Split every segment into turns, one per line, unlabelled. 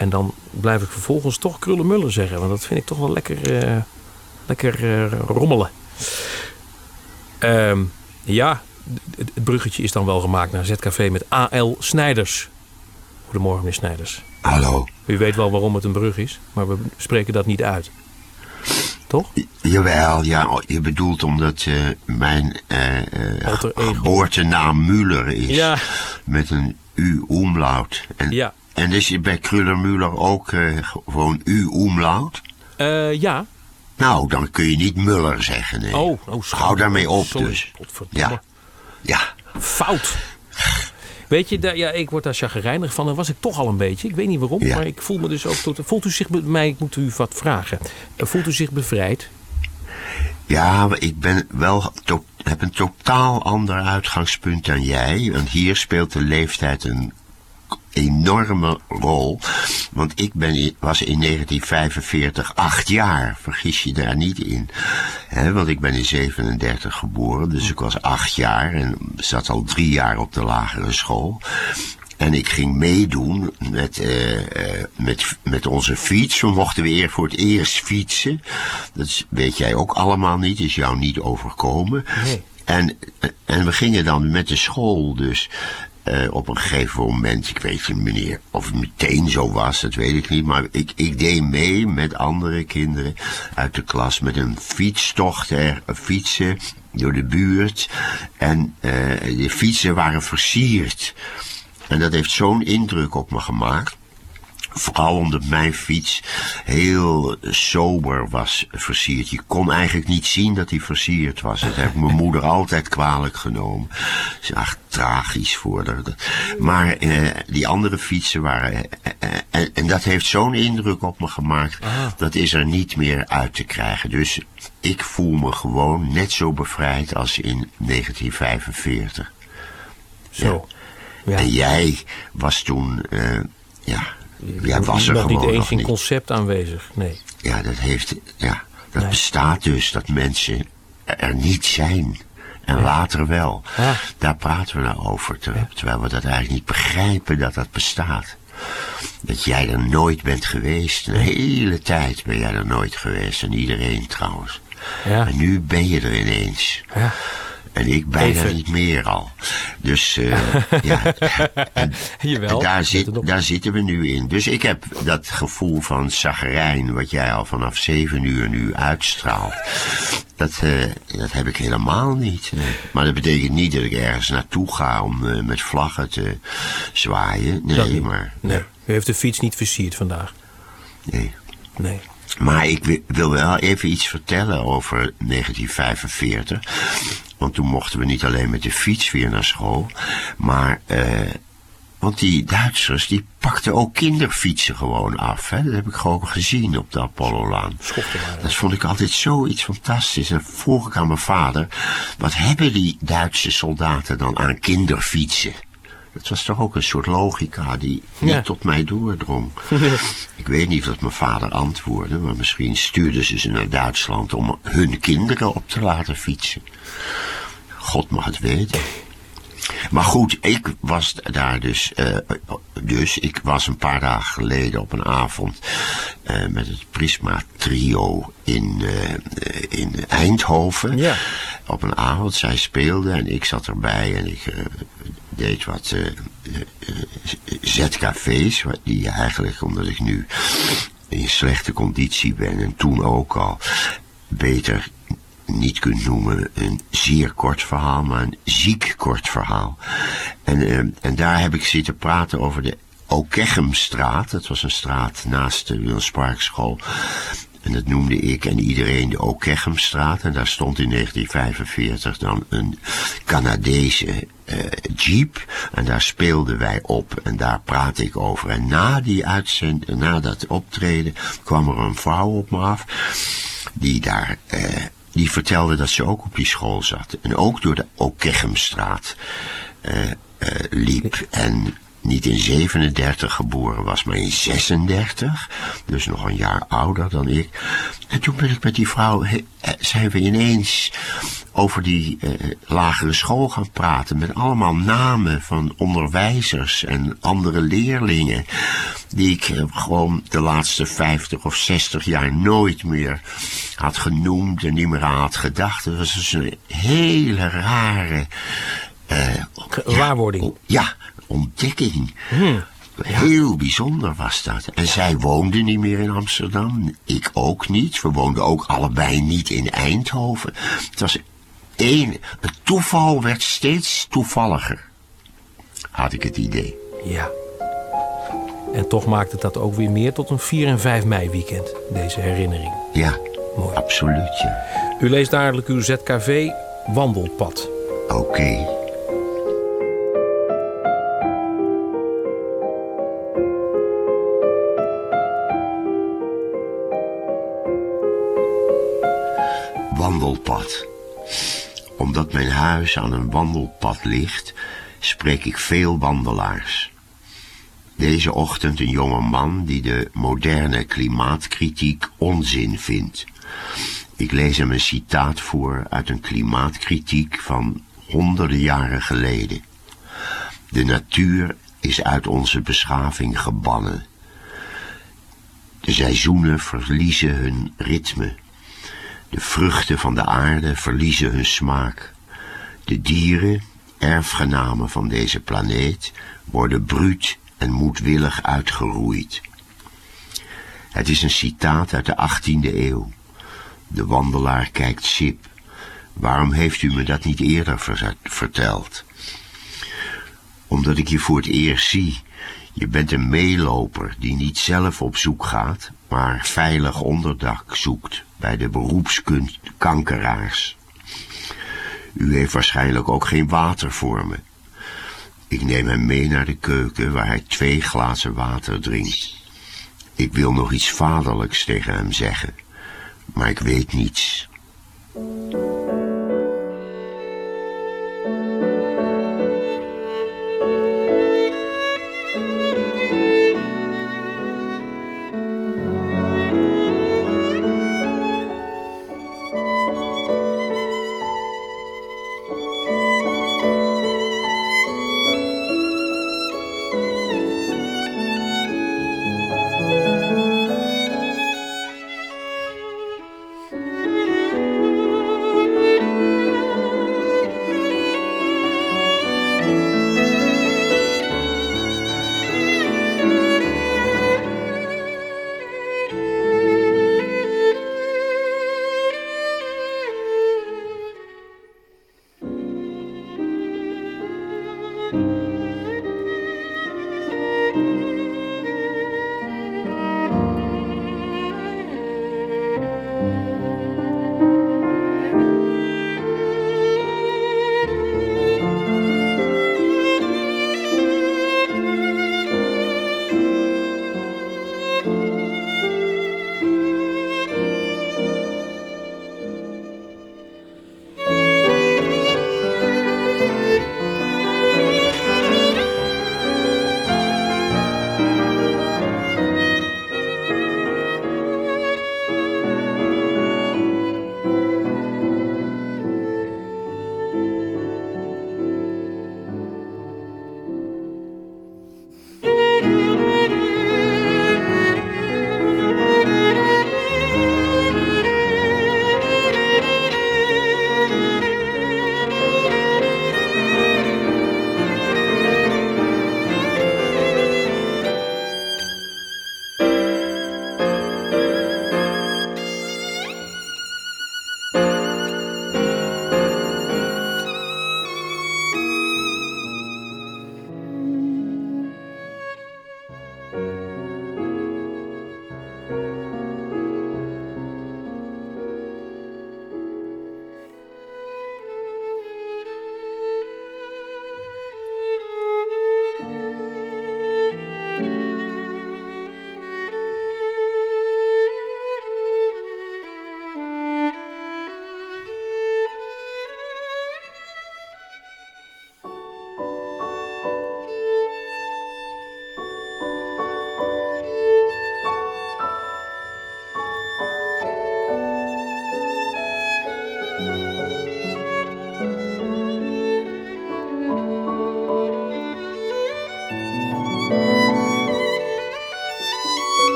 En dan blijf ik vervolgens toch krullenmullen zeggen. Want dat vind ik toch wel lekker rommelen. Het bruggetje is dan wel gemaakt naar ZKV met A.L. Snijders. Goedemorgen, meneer Snijders.
Hallo.
U weet wel waarom het een brug is, maar we spreken dat niet uit. Toch?
Jawel, ja, je bedoelt omdat mijn geboortenaam Müller is. Ja. Met een U-umlaut. En dus je bij Krüller-Müller ook gewoon U-umlaut?
Ja.
Nou, dan kun je niet Muller zeggen, nee. Hou daarmee op, dus. Ja.
Fout. Weet je, ik word daar chagrijnig van. Dat was ik toch al een beetje. Ik weet niet waarom, maar ik voel me dus ook... Voelt u zich bij mij, ik moet u wat vragen. Voelt u zich bevrijd?
Ja, ik heb een totaal ander uitgangspunt dan jij. Want hier speelt de leeftijd een enorme rol. Want ik was in 1945 8 jaar. Vergis je daar niet in. Want ik ben in 37 geboren. Dus ik was 8 jaar. En zat al 3 jaar op de lagere school. En ik ging meedoen met onze fiets. We mochten weer voor het eerst fietsen. Dat weet jij ook allemaal niet. Is jou niet overkomen. Nee. En we gingen dan met de school dus... op een gegeven moment, ik weet niet meneer, of het meteen zo was, dat weet ik niet, maar ik deed mee met andere kinderen uit de klas met een fietstocht, fietsen door de buurt. En de fietsen waren versierd. En dat heeft zo'n indruk op me gemaakt. Vooral omdat mijn fiets heel sober was versierd. Je kon eigenlijk niet zien dat hij versierd was. Dat heb ik mijn moeder altijd kwalijk genomen. Dat is echt tragisch voor haar. Maar die andere fietsen waren... En dat heeft zo'n indruk op me gemaakt. Dat is er niet meer uit te krijgen. Dus ik voel me gewoon net zo bevrijd als in 1945.
Zo. Ja.
En jij was toen... Jij was er
nog
gewoon
niet eens
nog
in
niet.
concept aanwezig, nee.
Ja, dat bestaat dus, dat mensen er niet zijn. En later wel. Ja. Daar praten we nou over, terwijl we dat eigenlijk niet begrijpen dat dat bestaat. Dat jij er nooit bent geweest. Een hele tijd ben jij er nooit geweest. En iedereen trouwens. Ja. En nu ben je er ineens. Ja. En ik bijna niet meer al. Dus en daar zitten we nu in. Dus ik heb dat gevoel van chagrijn, wat jij al vanaf 7 uur nu uitstraalt. Dat heb ik helemaal niet. Maar dat betekent niet dat ik ergens naartoe ga om met vlaggen te zwaaien. Nee, maar...
Nee. U heeft de fiets niet versierd vandaag.
Nee.
Nee.
Maar ik wil wel even iets vertellen over 1945. Want toen mochten we niet alleen met de fiets weer naar school. Maar, want die Duitsers, die pakten ook kinderfietsen gewoon af. Hè? Dat heb ik gewoon gezien op de Apollolaan. Dat vond ik altijd zoiets fantastisch. En vroeg ik aan mijn vader, wat hebben die Duitse soldaten dan aan kinderfietsen? Dat was toch ook een soort logica die niet tot mij doordrong. Ik weet niet of mijn vader antwoordde, maar misschien stuurden ze naar Duitsland om hun kinderen op te laten fietsen. God mag het weten. Maar goed, ik was daar dus ik was een paar dagen geleden op een avond met het Prisma Trio in Eindhoven. Ja. Op een avond, zij speelden en ik zat erbij en ik deed wat ZKV's, die eigenlijk, omdat ik nu in slechte conditie ben en toen ook al, beter niet kunt noemen een zeer kort verhaal, maar een ziek kort verhaal. En daar heb ik zitten praten over de Okeghemstraat. Dat was een straat naast de Wilsparkschool. En dat noemde ik en iedereen de Okeghemstraat. En daar stond in 1945 dan een Canadese jeep. En daar speelden wij op. En daar praatte ik over. En na dat optreden kwam er een vrouw op me af. Die vertelde dat ze ook op die school zat. En ook door de Okeghemstraat liep. En niet in 37 geboren was, maar in 36. Dus nog een jaar ouder dan ik. En toen ben ik met die vrouw, zijn we ineens over die lagere school gaan praten. Met allemaal namen van onderwijzers en andere leerlingen. Die ik gewoon de laatste 50 of 60 jaar nooit meer had genoemd en niet meer aan had gedacht. Het was dus een hele rare...
Gewaarwording.
Ja, ontdekking. Heel bijzonder was dat. En zij woonde niet meer in Amsterdam. Ik ook niet. We woonden ook allebei niet in Eindhoven. Het was het toeval werd steeds toevalliger. Had ik het idee.
Ja. En toch maakt het dat ook weer meer tot een 4 en 5 mei weekend. Deze herinnering.
Ja,
mooi.
Absoluut, ja.
U leest dadelijk uw ZKV Wandelpad.
Oké. Wandelpad. Omdat mijn huis aan een wandelpad ligt, spreek ik veel wandelaars. Deze ochtend een jonge man die de moderne klimaatkritiek onzin vindt. Ik lees hem een citaat voor uit een klimaatkritiek van honderden jaren geleden. De natuur is uit onze beschaving gebannen. De seizoenen verliezen hun ritme. De vruchten van de aarde verliezen hun smaak. De dieren, erfgenamen van deze planeet, worden bruut en moedwillig uitgeroeid. Het is een citaat uit de 18e eeuw. De wandelaar kijkt sip. Waarom heeft u me dat niet eerder verteld? Omdat ik je voor het eerst zie. Je bent een meeloper die niet zelf op zoek gaat, maar veilig onderdak zoekt bij de beroepskankeraars. U heeft waarschijnlijk ook geen water voor me. Ik neem hem mee naar de keuken waar hij 2 glazen water drinkt. Ik wil nog iets vaderlijks tegen hem zeggen, maar ik weet niets.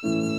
Dag.